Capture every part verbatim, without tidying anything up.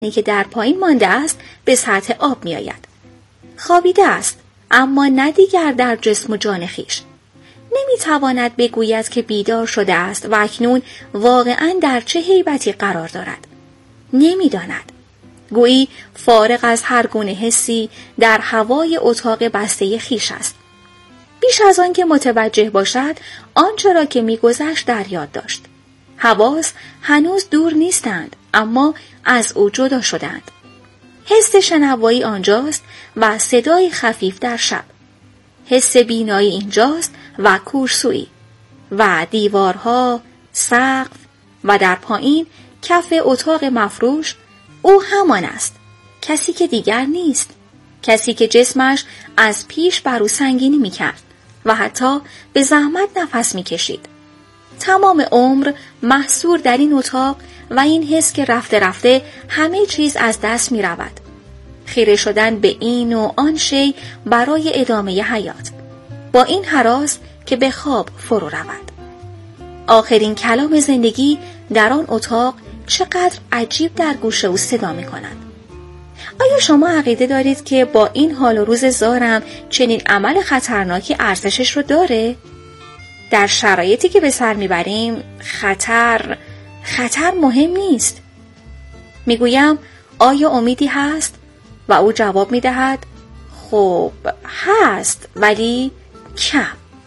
که در پایین مانده است به سطح آب می آید. خوابیده است، اما نه دیگر در جسم و جان خویش. نمی تواند بگوید که بیدار شده است و اکنون واقعاً در چه هیبتی قرار دارد. نمی داند. گویی فارغ از هر گونه حسی در هوای اتاق بسته خویش است. بیش از آن که متوجه باشد، آنچه را که می‌گذشت در یاد داشت. حواس هنوز دور نیستند، اما از او جدا شدند. حس شنوایی آنجاست و صدای خفیف در شب. حس بینایی اینجاست و کورسویی و دیوارها، سقف و در پایین کف اتاق مفروش. او همان است، کسی که دیگر نیست، کسی که جسمش از پیش بر او سنگینی می‌کرد و حتی به زحمت نفس می‌کشید. تمام عمر محصور در این اتاق و این حس که رفته رفته همه چیز از دست می‌رود. خیره شدن به این و آن شی برای ادامه حیات، با این هراس که به خواب فرو رود. آخرین کلام زندگی در آن اتاق چقدر عجیب در گوش او صدا می‌کند. آیا شما عقیده دارید که با این حال و روز زارم چنین عمل خطرناکی ارزشش رو داره؟ در شرایطی که به سر میبریم خطر خطر مهم نیست. میگویم آیا امیدی هست؟ و او جواب میدهد خب هست، ولی کم.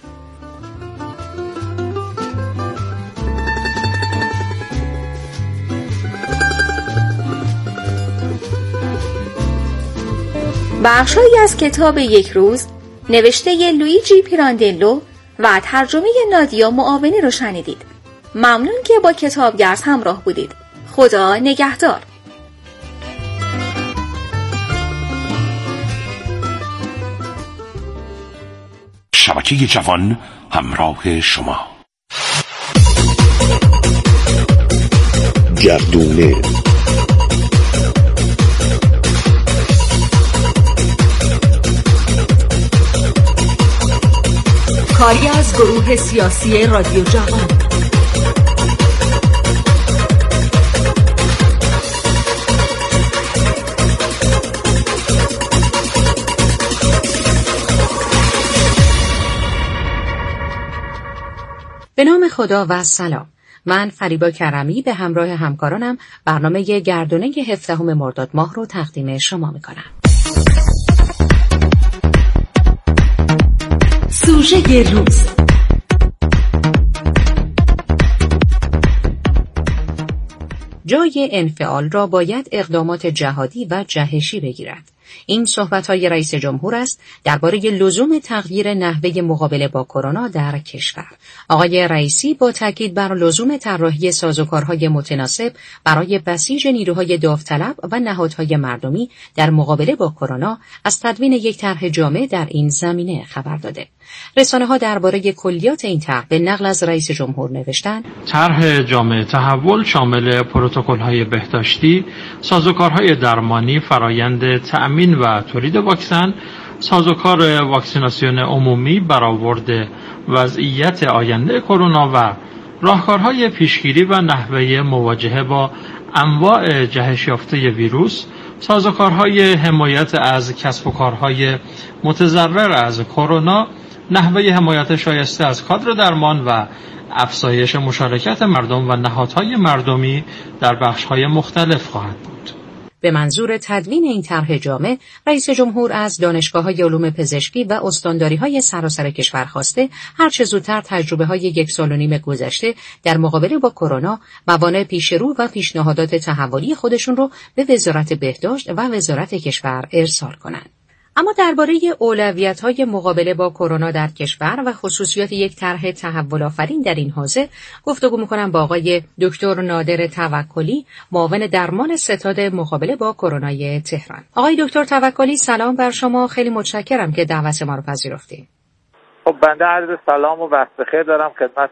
بخشایی از کتاب یک روز نوشته لویجی پیراندلو و ترجمه نادیا معاونی رو شنیدید. ممنون که با کتابگرز همراه بودید. خدا نگهدار. شبکه جوان همراه شما. گردونه کاری از گروه سیاسی رادیو جوان. به نام خدا و سلام. من فریبا کرمی به همراه همکارانم برنامه گردونه هفدهم مرداد ماه رو تقدیم شما میکنم. سوژه روز. جای انفعال را باید اقدامات جهادی و جهشی بگیرد. این صحبت‌های رئیس جمهور است درباره لزوم تغییر نحوه مقابله با کرونا در کشور. آقای رئیسی با تاکید بر لزوم طراحی سازوکارهای متناسب برای بسیج نیروهای داوطلب و نهادهای مردمی در مقابله با کرونا از تدوین یک طرح جامع در این زمینه خبر داده. رسانه‌ها درباره کلیات این طرح به نقل از رئیس جمهور نوشتند: طرح جامع تحول شامل پروتکل‌های بهداشتی، سازوکارهای درمانی، فرایند تأمین و تولید واکسن، سازوکار واکسیناسیون عمومی، برآورد وضعیت آینده کرونا و راهکارهای پیشگیری و نحوه مواجهه با انواع جهش یافته ویروس، سازوکارهای حمایت از کسب و کارهای متضرر از کرونا، نحوه حمایت شایسته از کادر درمان و افزایش مشارکت مردم و نهادهای مردمی در بخش‌های مختلف خواهد بود. به منظور تدوین این طرح جامع، رئیس جمهور از دانشگاه‌های علوم پزشکی و استانداری‌های سراسر کشور خواسته هر چه زودتر تجربه‌های یک سال و نیم گذشته در مقابله با کرونا، موانع پیشرو و پیشنهادات تحولی خودشون رو به وزارت بهداشت و وزارت کشور ارسال کنند. اما درباره اولویت‌های مقابله با کرونا در کشور و خصوصیات یک طرح تحول آفرین در این حوزه گفتگو می‌کنم با آقای دکتر نادر توکلی، معاون درمان ستاد مقابله با کرونای تهران. آقای دکتر توکلی سلام بر شما، خیلی متشکرم که دعوت ما رو پذیرفتید. خب بنده عرض سلام و وقت بخیر دارم خدمت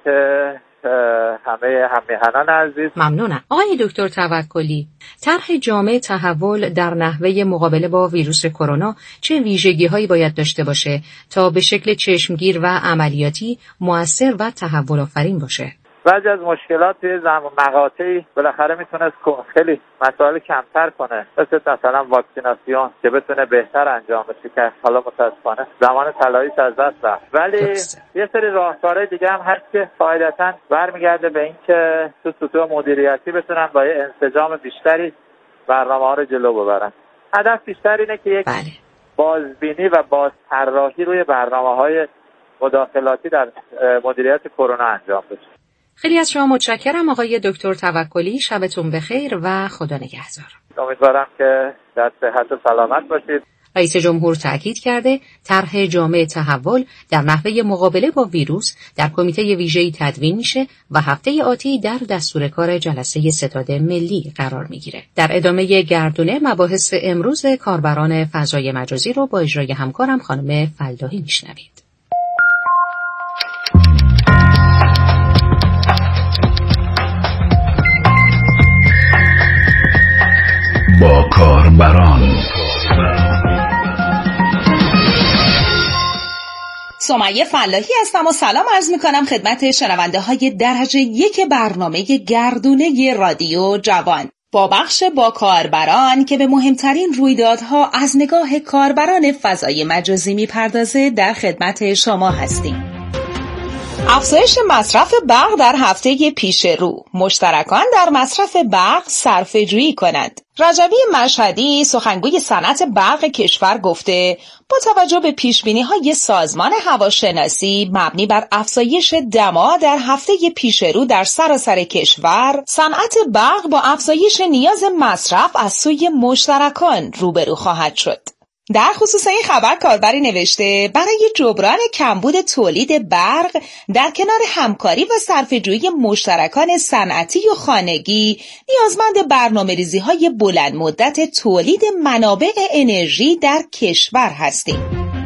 همه همیهنان عزیز. ممنونم. آقای دکتر توکلی، طرح جامع تحول در نحوه مقابله با ویروس کرونا چه ویژگی‌هایی باید داشته باشه تا به شکل چشمگیر و عملیاتی مؤثر و تحول آفرین باشه؟ بعضی از مشکلات توی مقاطعی بالاخره میتونه خیلی مسائل کمتر کنه، مثل مثلا واکسیناسیون که بتونه بهتر انجام بشه که حالا متاسفانه زمان طلاییش از دست رفت. ولی یه سری راهکارهای دیگه هم هست که قاعدتاً برمیگرده به این که تو سطوح مدیریتی بتونن با یه انسجام بیشتری برنامه‌ها رو جلو ببرن. هدف بیشتر اینه که یک بله. بازبینی و بازطراحی روی برنامه‌های مداخلاتی در مدیریت کرونا انجام بشه. خیلی از شما متشکرم آقای دکتر توکلی، شبتون بخیر و خدا نگهدار. امیدوارم که در صحت و سلامت باشید. رئیس جمهور تاکید کرده طرح جامع تحول در نحوه مقابله با ویروس در کمیته ویژه‌ای تدوین میشه و هفته آتی در دستور کار جلسه ستاد ملی قرار میگیره. در ادامه گردونه مباحث امروز کاربران فضای مجازی رو با اجرای همکارم خانم فلاحی میشنوید. با کاربران. سمیه فلاحی هستم و سلام عرض میکنم خدمت شنونده های درجه یک برنامه گردونه رادیو جوان با بخش با کاربران که به مهمترین رویدادها از نگاه کاربران فضای مجازی میپردازه در خدمت شما هستیم. افزایش مصرف برق در هفته پیش رو، مشترکان در مصرف برق صرفه‌جویی کنند. رجبی مشهدی سخنگوی صنعت برق کشور گفته با توجه به پیشبینی‌های سازمان هواشناسی مبنی بر افزایش دما در هفته پیش رو در سراسر کشور، صنعت برق با افزایش نیاز مصرف از سوی مشترکان روبرو خواهد شد. در خصوص این خبر کاربری نوشته برای جبران کمبود تولید برق در کنار همکاری و صرفه‌جویی مشترکان صنعتی و خانگی نیازمند برنامه‌ریزی‌های بلند مدت تولید منابع انرژی در کشور هستیم.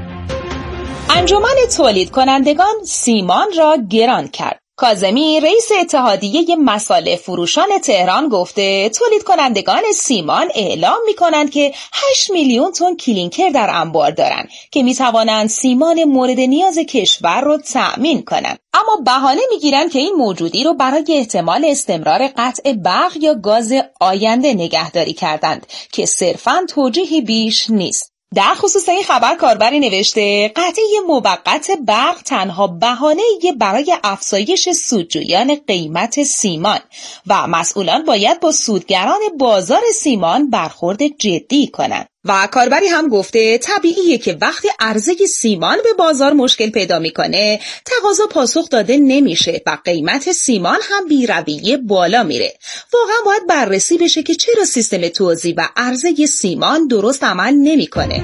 انجمن تولید کنندگان سیمان را گران کرد. کاظمی رئیس اتحادیه مصالح فروشان تهران گفته تولید کنندگان سیمان اعلام می کنند که هشت میلیون تن کلینکر در انبار دارند که می توانند سیمان مورد نیاز کشور را تأمین کنند، اما بهانه می گیرند که این موجودی رو برای احتمال استمرار قطع برق یا گاز آینده نگهداری کردند که صرفاً توجیهی بیش نیست. در خصوص این خبر کاربری نوشته قطعی موقت برق تنها بهانه‌ای برای افزایش سودجویان قیمت سیمان و مسئولان باید با سودگران بازار سیمان برخورد جدی کنند. و کاربری هم گفته طبیعیه که وقتی عرضه سیمان به بازار مشکل پیدا میکنه تقاضا پاسخ داده نمیشه و قیمت سیمان هم بی رویه بالا میره. واقعا باید بررسی بشه که چرا سیستم توزیع و عرضه سیمان درست عمل نمیکنه.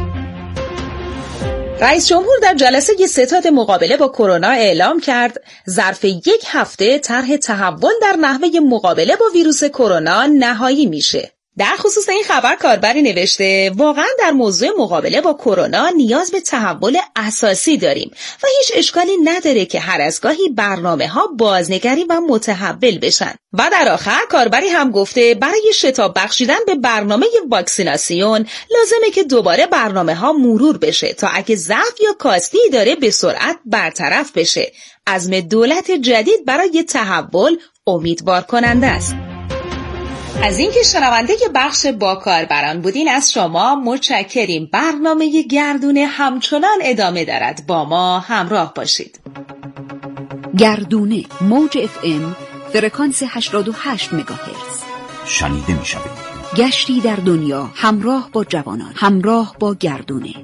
رئیس جمهور در جلسه ستاد مقابله با کرونا اعلام کرد ظرف یک هفته طرح تحول در نحوه مقابله با ویروس کرونا نهایی میشه. در خصوص این خبر کاربری نوشته واقعا در موضوع مقابله با کرونا نیاز به تحول اساسی داریم و هیچ اشکالی نداره که هر از گاهی برنامه‌ها بازنگری و متحول بشن. و در آخر کاربری هم گفته برای شتاب بخشیدن به برنامه واکسیناسیون لازمه که دوباره برنامه‌ها مرور بشه تا اگه ضعف یا کاستی داره به سرعت برطرف بشه. عزم دولت جدید برای تحول امیدوار کننده است. از اینکه شنونده بخش با کاربران بودین از شما متشکریم. برنامه گردونه همچنان ادامه دارد، با ما همراه باشید. گردونه موج اف ام فرکانس هشتاد و هشت مگاهرتز شنیده می شود. گشتی در دنیا همراه با جوانان، همراه با گردونه.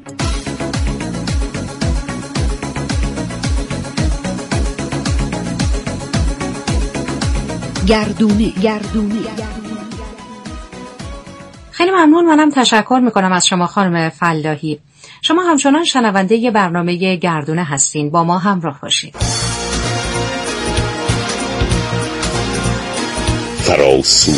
گردونه گردونه خیلی ممنون. منم تشکر میکنم از شما خانم فلاحی. شما همچنان شنونده ی برنامه گردونه هستین، با ما همراه باشید. فراسو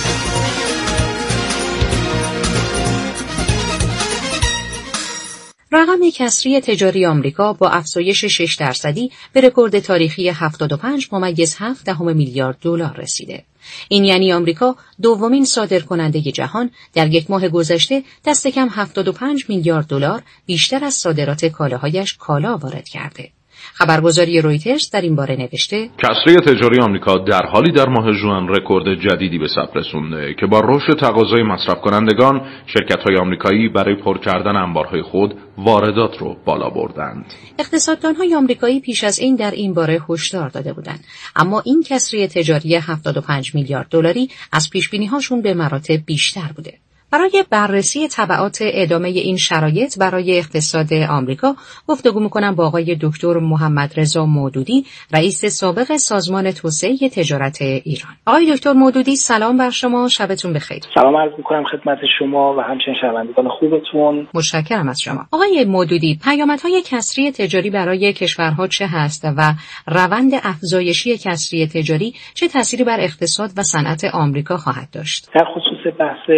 رقم کسری تجاری آمریکا با افزایش شش درصدی به رکورد تاریخی هفتاد و پنج ممیز هفت دهم میلیارد دلار رسیده. این یعنی آمریکا دومین صادرکننده جهان در یک ماه گذشته دست کم هفتاد و پنج میلیارد دلار بیشتر از صادرات کالاهایش کالا وارد کرده. خبرگزاری رویترز در این باره نوشته کسری تجاری آمریکا در حالی در ماه ژوئن رکورد جدیدی به ثبت رسونده که با رشد تقاضای مصرف کنندگان، شرکت‌های آمریکایی برای پر کردن انبارهای خود واردات رو بالا بردند. اقتصاددان‌های آمریکایی پیش از این در این باره هشدار داده بودند، اما این کسری تجاری هفتاد و پنج میلیارد دلاری از پیش‌بینی‌هاشون به مراتب بیشتر بوده. برای بررسی تبعات ادامه این شرایط برای اقتصاد آمریکا گفتگو می‌کنم با آقای دکتر محمد رضا مودودی، رئیس سابق سازمان توسعه تجارت ایران. آقای دکتر مودودی سلام بر شما، شبتون بخیر. سلام عرض می‌کنم خدمت شما و همچنین شنوندگان خوبتون. متشکرم از شما. آقای مودودی، پیامدهای کسری تجاری برای کشورها چه هست و روند افزایشی کسری تجاری چه تأثیری بر اقتصاد و صنعت آمریکا خواهد داشت؟ در خصوص بحث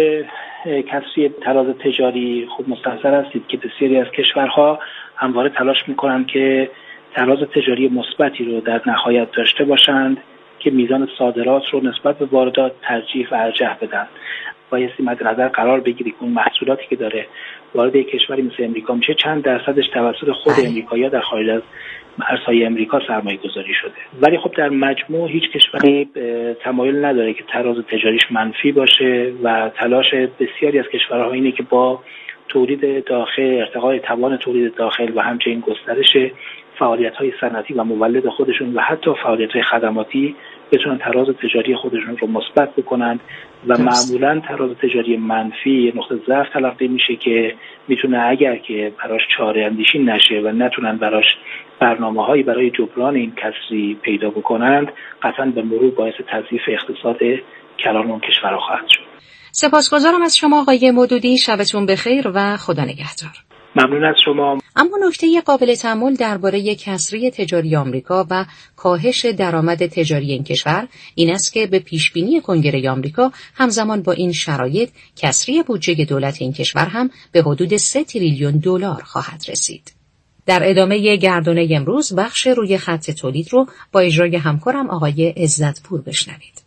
کسری تراز تجاری خوب مستحضر هستید که بسیاری از کشورها همواره تلاش میکنند که تراز تجاری مثبتی رو در نهایت داشته باشند که میزان صادرات رو نسبت به واردات ترجیح و ارجح بدن. بایستی مد نظر قرار بگیرید که اون محصولاتی که داره وارد یک کشوری مثل امریکا میشه چند درصدش توسط خود امریکایی‌ها در خارج از مرزهای امریکا سرمایه گذاری شده. ولی خب در مجموع هیچ کشوری تمایل نداره که تراز تجاریش منفی باشه و تلاش بسیاری از کشورها اینه که با تولید داخل، ارتقای توان تولید داخل و همچنین گسترش فعالیت‌های صنعتی و مولد خودشون و حتی فعالیت‌های خدماتی بتونن تراز تجاری خودشون رو مثبت بکنن و معمولاً تراز تجاری منفی نقطه ضعف تلقی میشه که میتونه اگر که براش چاره اندیشی نشه و نتونن براش برنامه‌هایی برای جبران این کسری پیدا بکنند، قطعاً به مرور باعث تضعیف اقتصاد کلان اون کشورها خواهد شد. سپاسگزارم از شما آقای مودودی، شبتون بخیر و خدا نگهدار. ممنون از شما. اما نکته قابل تأمل درباره کسری تجاری آمریکا و کاهش درآمد تجاری این کشور این است که به پیشبینی کنگره آمریکا همزمان با این شرایط کسری بودجه دولت این کشور هم به حدود سه تریلیون دلار خواهد رسید. در ادامه گردونه امروز بخش روی خط تولید رو با اجرای همکارم آقای عزتپور بشنوید.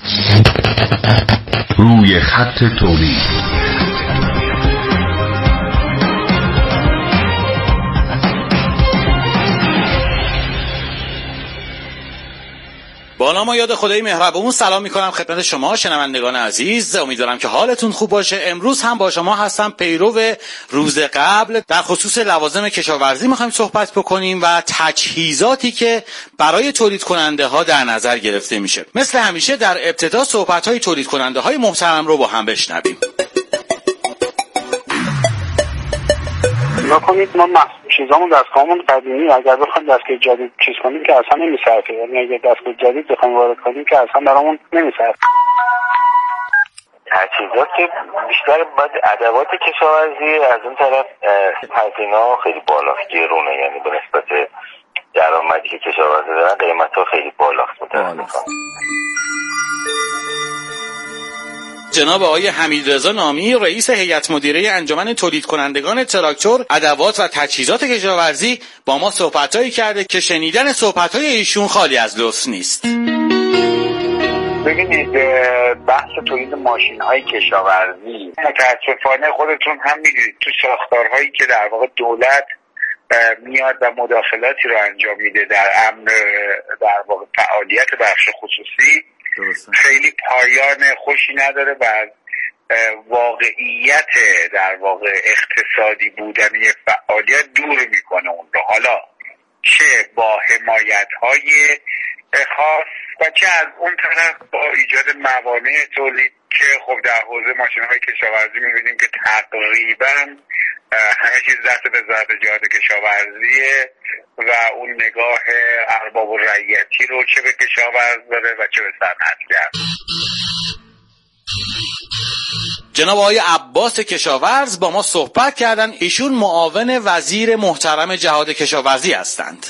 روی خط تولید. با نام و یاد خدای مهربون سلام میکنم خدمت شما شنوندگان عزیز. امیدوارم که حالتون خوب باشه. امروز هم با شما هستم پیرو روز قبل. در خصوص لوازم کشاورزی میخوایم صحبت بکنیم و تجهیزاتی که برای تولید کننده ها در نظر گرفته میشه. مثل همیشه در ابتدا صحبت های تولید کننده های محترم رو با هم بشنویم. نکنید ما چیزامون دستگاهمون قدیمی اگر بخوایم دستگاه جدید چیز کنیم که اصلا نمیصرفه، یعنی اگر دستگاه جدید بخوایم وارد کنیم که اصلا برامون نمیصرفه. تجهیزات که بیشتر باید ادوات کشاورزی، از اون طرف هزینه‌ها خیلی بالاست، گرونه، یعنی به نسبت درآمدی که کشاورزی دارن قیمت‌ها خیلی بالاست متأسفانه. جناب آقای حمیدرضا نامی رئیس هیئت مدیره انجمن تولید کنندگان تراکتور، ادوات و تجهیزات کشاورزی با ما صحبت‌هایی کرده که شنیدن صحبت‌های ایشون خالی از لطف نیست. ببینید بحث تولید ماشین‌های کشاورزی متأسفانه خودتون هم می‌دونید تو ساختارهایی که در واقع دولت میاد و مداخلاتی رو انجام میده در امر در واقع فعالیت بخش خصوصی خیلی پایان خوشی نداره و واقعیت در واقع اقتصادی بودن یه فعالیت دور میکنه اون رو، حالا چه با حمایت‌های خاص و چه از اون طرف با ایجاد موانع تولید که خب در حوزه ماشین‌های کشاورزی می‌بینیم که تقریباً همه چیز دست به وزارت جهاد کشاورزیه و اون نگاه ارباب و رعیتی رو چه به کشاورز داره و چه به صنعتگر. جناب آقای عباس کشاورز با ما صحبت کردن. ایشون معاون وزیر محترم جهاد کشاورزی هستند.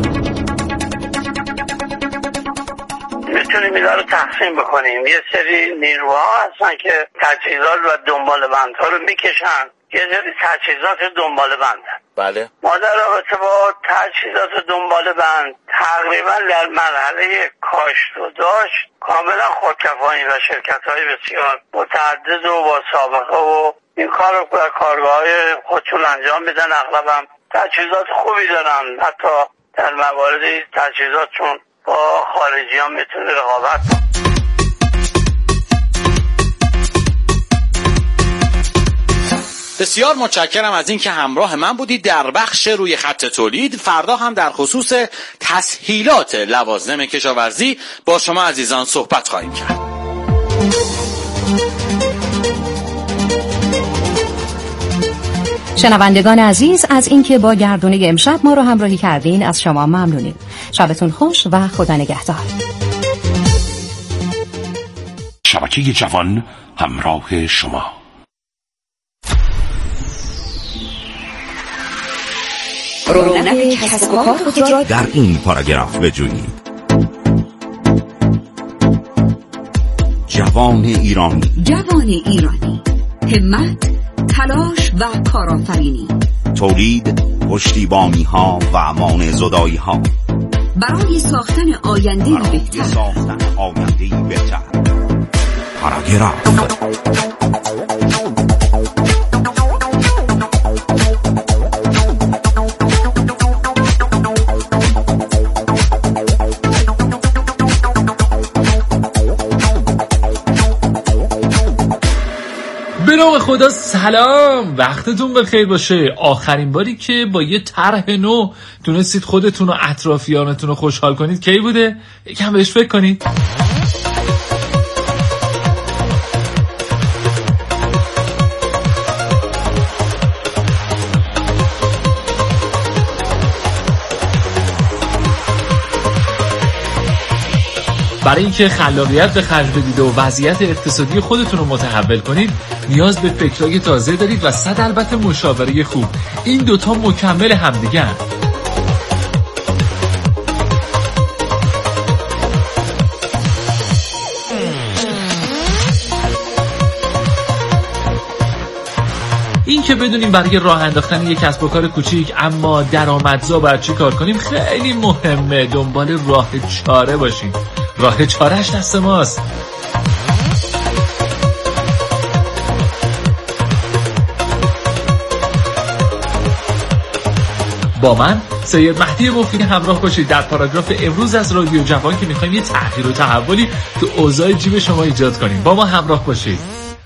میتونیم اینا رو تقسیم بکنیم. یه سری نیروها هستن که تجهیزات و دنبال بندها رو میکشن، یه سری تجهیزات دنبال بندن. بله. ما در رابطه با تجهیزات دنبال بند تقریبا در مرحله کاشت و داشت کاملا خودکفایی و شرکت‌های بسیار متعدد و با سابقه و این کار رو در کارگاه‌های خودشون انجام میدن. اغلب هم تجهیزات خوبی دارن، حتی در موارد تجهیزات چون با خارجی ها میتونه رقابت کنه. بسیار متشکرم از اینکه همراه من بودید در بخش روی خط تولید. فردا هم در خصوص تسهیلات لوازم کشاورزی با شما عزیزان صحبت خواهیم کرد. شنوندگان عزیز، از اینکه با گردونه امشب ما رو همراهی کردین از شما ممنونیم. شبتون خوش و خدا نگهدار. شبکه جوان همراه شما. رونق کسب و کار خود را در این پاراگراف بجویید. جوان ایرانی، جوان ایرانی، همت، تلاش و کارآفرینی، تولید، پشتیبانی ها و امان زدایی ها برای ساختن آینده بهتر. ساختن آینده بهتر. پاراگراف. به نام خدا سلام، وقتتون بخیر باشه. آخرین باری که با یه طرح نو تونستید خودتون و اطرافیانتون رو خوشحال کنید کی بوده؟ یکم بهش فکر کنید. برای اینکه خلاقیت به خرج بدید و وضعیت اقتصادی خودتون رو متحول کنید نیاز به فکرای تازه دارید و صد البته مشاوره خوب. این دوتا مکمل همدیگه هست. این که بدونیم برای راه انداختن یک کسب و کار کوچیک اما درآمدزا باید چی کار کنیم خیلی مهمه. دنبال راه چاره باشیم. راه چارهش دست ماست. با من سید مهدی مفید همراه باشید در پاراگراف امروز از رادیو جوان که میخوایم یه تغییر و تحولی تو اوضاع جیب شما ایجاد کنیم. با ما همراه باشید.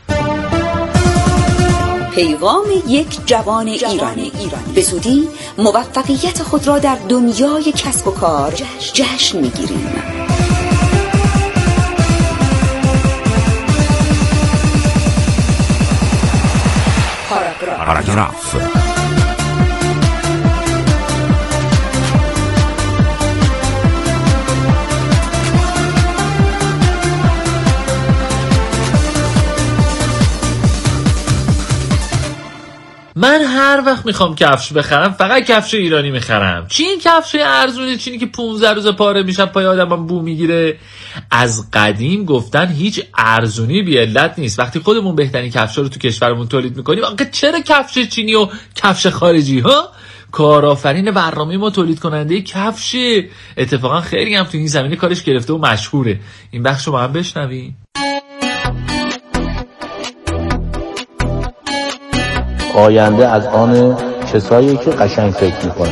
پیغام یک جوان ایرانی. به زودی موفقیت خود را در دنیای کسب و کار جشن میگیریم. پاراگراف. من هر وقت میخوام کفش بخرم فقط کفش ایرانی میخرم. چی این کفش ارزونه؟ چینی که پونزده روز پاره میشن پای آدمم بو میگیره. از قدیم گفتن هیچ ارزونی بی علت نیست. وقتی خودمون بهترین کفشا رو تو کشورمون تولید میکنیم آخه چرا کفش چینی و کفش خارجی ها؟ کارآفرین برنامه ما تولید کننده کفشه. اتفاقا خیلی هم تو این زمینه کارش گرفته و مشهوره. این بخش رو هم بشنویم. آینده از آن کسایی که قشنگ فکر میکنن.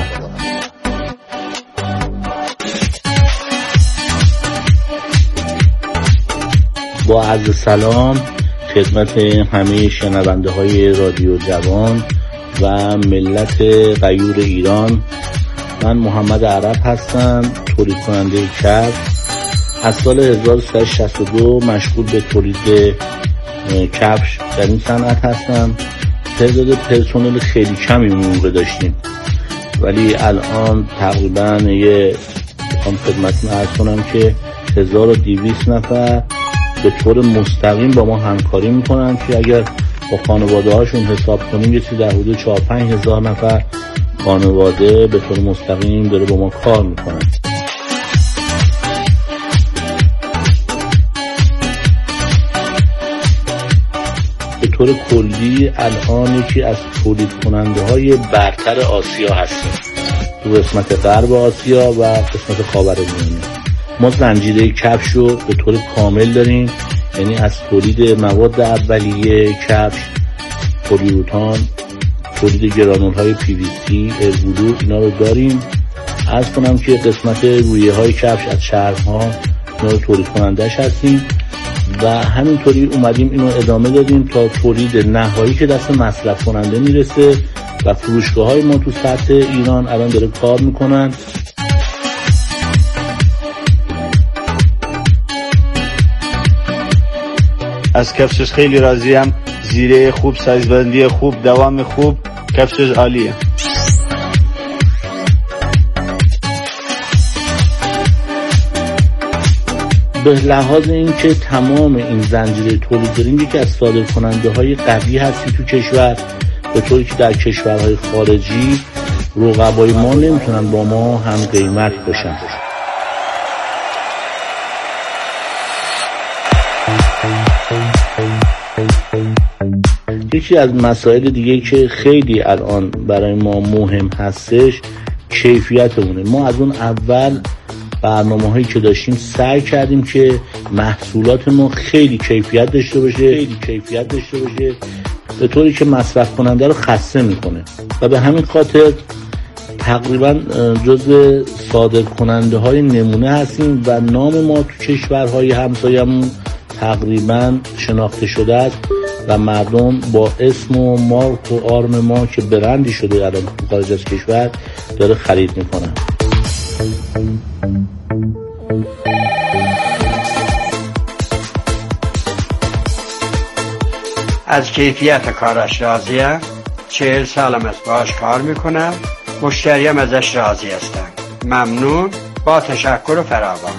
با عرض سلام خدمت همه شنونده های رادیو جوان و ملت غیور ایران. من محمد عرب هستم، تولید کننده کفش. از سال هزار و سیصد و شصت و دو مشغول به تولید کفش در این صنعت هستم. تعداد پرسنل خیلی کمی اون موقع داشتیم ولی الان تقریبا یه میخوام خدمتتون عرض کنم که هزار و دویست نفر به طور مستقیم با ما همکاری میکنن که اگر با خانواده هاشون حساب کنیم یه چیزی در حدود چهار پنج هزار نفر خانواده به طور مستقیم داره با ما کار میکنن. به طور کلی الان یکی از تولید کننده های برتر آسیا هستیم تو قسمت غرب آسیا و قسمت خاورمیانه. ما زنجیره کفش رو به طور کامل داریم، یعنی از تولید مواد اولیه کفش، پلیوتان، تولید گرانول های پی وی سی، ارگولو، اینا رو داریم عرض کنم که قسمت رویه های کفش از چرم ها ما تولید کنندش هستیم و همینطوری اومدیم اینو ادامه دادیم تا تولید نهایی که دست مصرف کننده میرسه و فروشگاه های ما تو سطح ایران الان داره کار میکنن. از کفشش خیلی راضیم، زیره خوب، سایزبندی خوب، دوام خوب، کفشش عالیه. به لحاظ اینکه تمام این زنجیره تولید داریم یکی از صادرکننده های قوی هستی تو کشور، به طوری که در کشورهای خارجی رقبای ما نمیتونن با ما هم قیمت باشن. یکی از مسائل دیگه که خیلی الان برای ما مهم هستش کیفیتمونه. ما از اون اول برنامه هایی که داشتیم سعی کردیم که محصولات ما خیلی کیفیت داشته باشه خیلی کیفیت داشته باشه به طوری که مصرف کننده رو خسته میکنه و به همین خاطر تقریبا جزو صادر کننده های نمونه هستیم و نام ما تو کشورهای همسایه‌مون تقریبا شناخته شده است و مردم با اسم و مارک و آرم ما که برندی شده الان تو خارج از کشور داره خرید میکنن. از کیفیت کارش راضیم، چهل سالم است باش کار میکنم، مشتریم ازش راضی هستم. ممنون، با تشکر فراوان.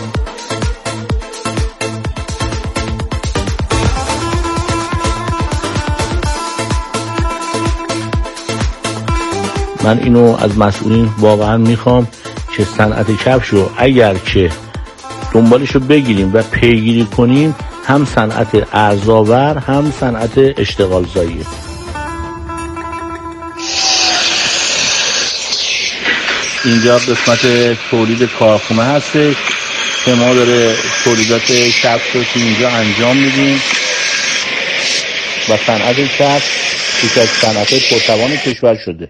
من اینو از مسئولین واقعا میخوام که صنعت کفش رو اگر که دنبالش رو بگیریم و پیگیری کنیم هم صنعت ارزآور هم صنعت اشتغال زاییه. اینجا قسمت تولید کارخونه هستش که ما داره تولیدات کفش رو که اینجا انجام میدیم و صنعت کفش یکی از صنعت پرتوان کشور شده.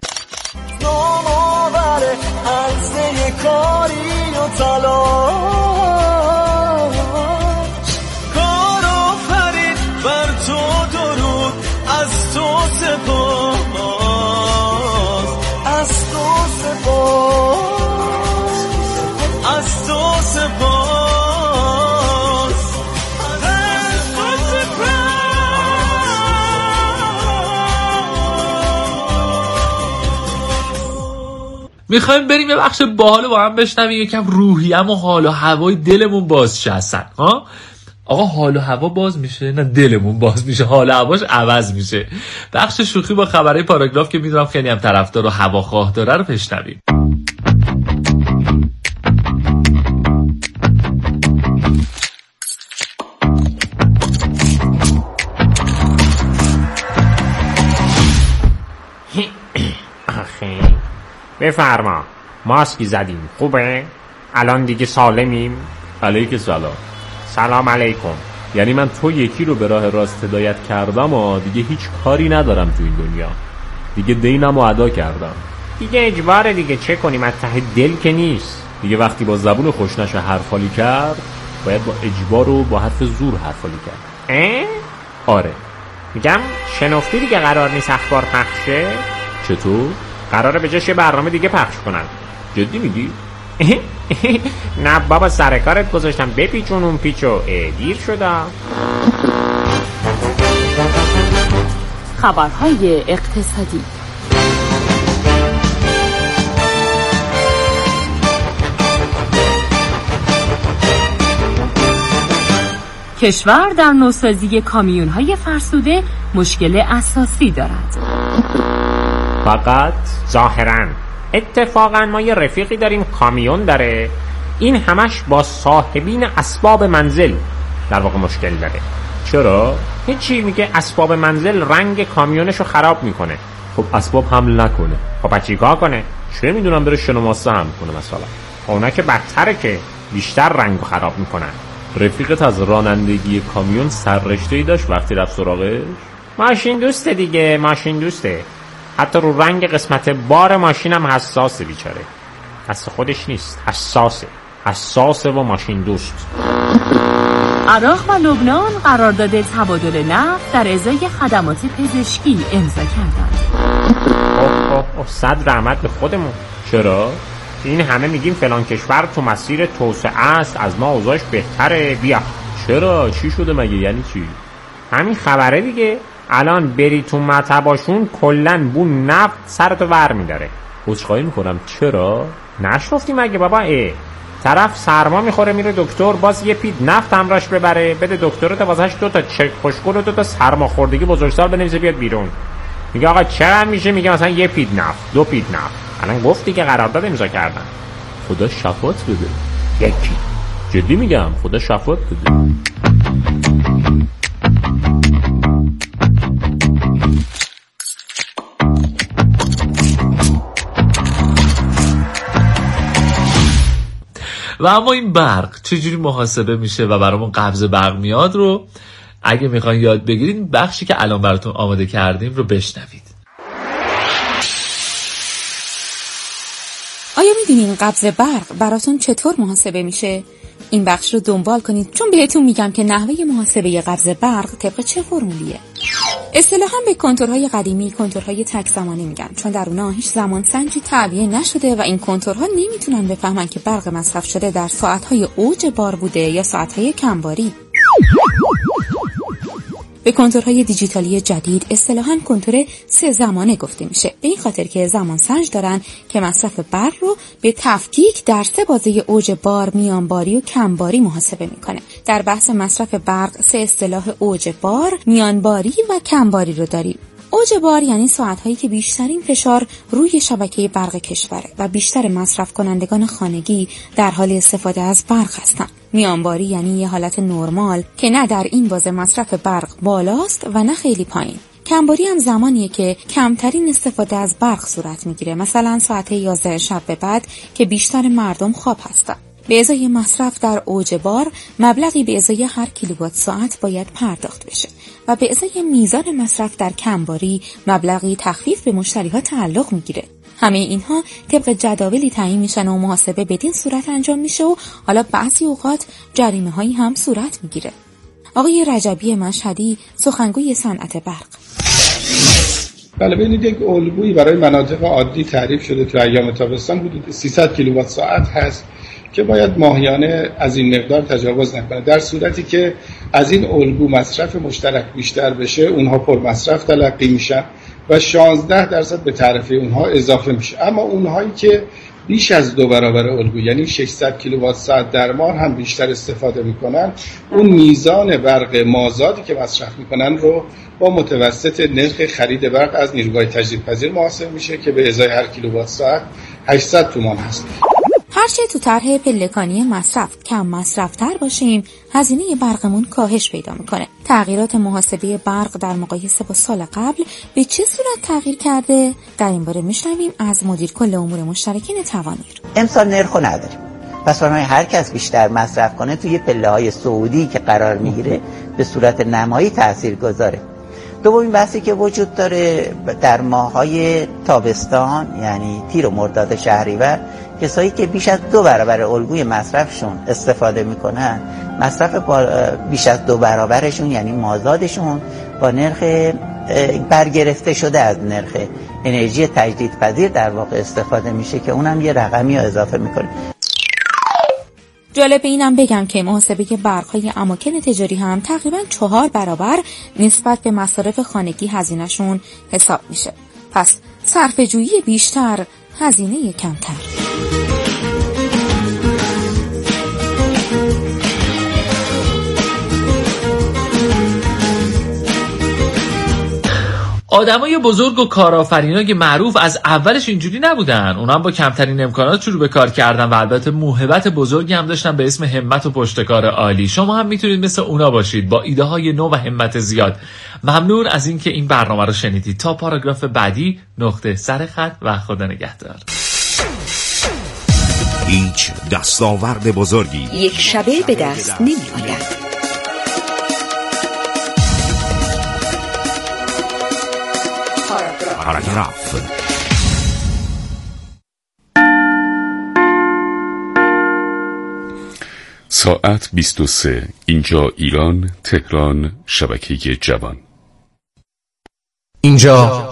میخوایم بریم یه بخش باحال با هم بشنویم، یکم روحیه‌م و حال و هوای دلمون باز شه اصلا. ها آقا حال و هوا باز میشه نه دلمون باز میشه، حال و هواش عوض میشه. بخش شوخی با خبرهای پاراگراف که میدونم خیلی هم طرفدار و هواخواه داره رو بشنویم. بفرما، ماسکی زدیم خوبه؟ الان دیگه سالمیم؟ علیک سلام. سلام علیکم. یعنی من تو یکی رو به راه راست هدایت کردم و دیگه هیچ کاری ندارم تو این دنیا، دیگه دینم رو ادا کردم دیگه. اجباره دیگه، چه کنیم؟ از ته دل که نیست دیگه. وقتی با زبون خوشنش حرفالی کرد باید با اجبار و با حرف زور حرفالی کرد. اه؟ آره میگم شنفتی دیگه قرار نیست اخبار پخشه؟ چطور؟ قراره به جاش برنامه دیگه پخش کنن. جدی میگی؟ نه بابا، سر کارت گذاشتم بپیچون اون پیچو. دیر شدم. خبرهای اقتصادی. کشور در نوسازی کامیون‌های فرسوده مشکل اساسی دارد. فقط ظاهراً. اتفاقاً ما یه رفیقی داریم کامیون داره، این همش با صاحبین اسباب منزل در واقع مشکل داره. چرا؟ هیچی، میگه اسباب منزل رنگ کامیونشو خراب میکنه. خب اسباب حمل نکنه. خب چیکار کنه؟ چه میدونم، بره شنوماسه حمل کنه مثلا. اونا که بدتره، که بیشتر رنگو خراب میکنن. رفیقت از رانندگی کامیون سررشته‌ای داشت وقتی رفت سراغش؟ ماشین دوسته دیگه، ماشین دوسته. حتی رو رنگ قسمت بار ماشینم حساسه بیچاره. دست خودش نیست، حساسه حساسه و ماشین دوست. عراق و لبنان قرارداد تبادل نفت در ازای خدمات پزشکی امضا کردند. اوه اوه اوه صد رحمت به خودمون. چرا؟ این همه میگیم فلان کشور تو مسیر توسعه است، از ما اوضاعش بهتره، بیا. چرا؟ چی شده مگه؟ یعنی چی؟ همین خبره دیگه. الان بری تو مطباشون کلن بو نفت سرتو ور میداره. عذرخواهی میکنم چرا؟ نشنفتی مگه بابا؟ اه طرف سرما میخوره میره دکتر، باز یه پید نفت همراش ببره، بده دکترت واسش دو تا چک خوشگل و دو تا سرماخوردگی بزرگسال بنویسه بیاد بیرون. میگه آقا چقدر میشه؟ میگه مثلا یه پید نفت، دو پید نفت. الان گفتی که قرارداد امضا کردن. خدا شفاعت بده. یکی جدی میگم خدا شفاعت بده. و اما این برق چجوری محاسبه میشه و برامون قبض برق میاد رو اگه میخواین یاد بگیرید بخشی که الان براتون آماده کردیم رو بشنوید. آیا میدونین قبض برق براتون چطور محاسبه میشه؟ این بخش رو دنبال کنید چون بهتون میگم که نحوه محاسبه قبض برق طبق چه فرمولیه. اصطلاحاً به کنتورهای قدیمی کنتورهای تک زمانه میگن چون در اونها هیچ زمان سنجی تعبیه نشده و این کنتورها نمیتونن بفهمن که برق مصرف شده در ساعتهای اوج بار بوده یا ساعتهای کمباری. به کنتورهای دیجیتالی جدید اصطلاحاً کنتور سه زمانه گفته میشه، به این خاطر که زمان سنج دارن که مصرف برق رو به تفکیک در سه بازه اوج بار، میانباری و کمباری محاسبه میکنه. در بحث مصرف برق سه اصطلاح اوج بار، میانباری و کمباری رو داریم. اوج بار یعنی ساعت‌هایی که بیشترین فشار روی شبکه برق کشوره و بیشتر مصرف کنندگان خانگی در حال استفاده از برق هستند. میانباری یعنی یه حالت نرمال که نه در این بازه مصرف برق بالاست و نه خیلی پایین. کمباری هم زمانیه که کمترین استفاده از برق صورت میگیره، مثلا ساعت یازده شب به بعد که بیشتر مردم خواب هستن. به ازای مصرف در اوج بار مبلغی به ازای هر کیلووات ساعت باید پرداخت بشه و به ازای میزان مصرف در کمباری مبلغی تخفیف به مشتری‌ها تعلق میگیره. همه اینها طبق جداولی تعیین میشن و محاسبه بدین صورت انجام میشه و حالا بعضی اوقات جریمه هایی هم صورت میگیره. آقای رجبی مشهدی، سخنگوی صنعت برق: بله، ببینید یک الگویی برای مناطق عادی تعریف شده تو ایام تابستان حدود سیصد کیلووات ساعت هست که باید ماهیانه از این مقدار تجاوز نکنه. در صورتی که از این الگو مصرف مشترک بیشتر بشه اونها پر مصرف تلقی میشن و شانزده درصد به تعرفه اونها اضافه میشه. اما اونهایی که بیش از دو برابر الگو یعنی ششصد کیلووات ساعت در ماه هم بیشتر استفاده میکنن، اون میزان برق مازادی که مصرف میکنن رو با متوسط نرخ خرید برق از نیروگاه تجدیدپذیر محاسب میشه که به ازای هر کیلووات ساعت هشتصد تومان هست. هرچه تو طرح پلکانی مصرف کم مصرفتر باشیم، هزینه برقمون کاهش پیدا میکنه. تغییرات محاسبه برق در مقایسه با سال قبل به چه صورت تغییر کرده؟ در این باره میشنویم از مدیر کل امور مشترکین توانیر. امسال نرخو نداریم، پس برای هر کس بیشتر مصرف کنه توی پله‌های صعودی که قرار میگیره به صورت نمایی تاثیرگذاره. دومین بحثی که وجود داره در ماه‌های تابستان یعنی تیر و مرداد شهریور، کسایی که بیش از دو برابر الگوی مصرفشون استفاده میکنن، مصرف بیش از دو برابرشون یعنی مازادشون با نرخ برگرفته شده از نرخ انرژی تجدیدپذیر در واقع استفاده میشه که اونم یه رقمی رو اضافه میکنه. جالب اینم بگم که محاسبه برق‌های اماکن تجاری هم تقریباً چهار برابر نسبت به مصارف خانگی هزینه‌شون حساب میشه. پس صرفه‌جویی بیشتر، هزینه کمتر. آدمای بزرگ و کارآفرینای معروف از اولش اینجوری نبودن. اونا هم با کمترین امکانات شروع به کار کردن و البته موهبت بزرگی هم داشتن به اسم همت و پشتکار عالی. شما هم میتونید مثل اونا باشید با ایده های نو و همت زیاد. ممنون از اینکه این برنامه رو شنیدید. تا پاراگراف بعدی، نقطه سر خط و خدا نگهدار. هیچ دستاورد بزرگی یک شبه به دست نمی آید. پاراگراف. ساعت بیست و سه. اینجا ایران، تهران، شبکه جوان. اینجا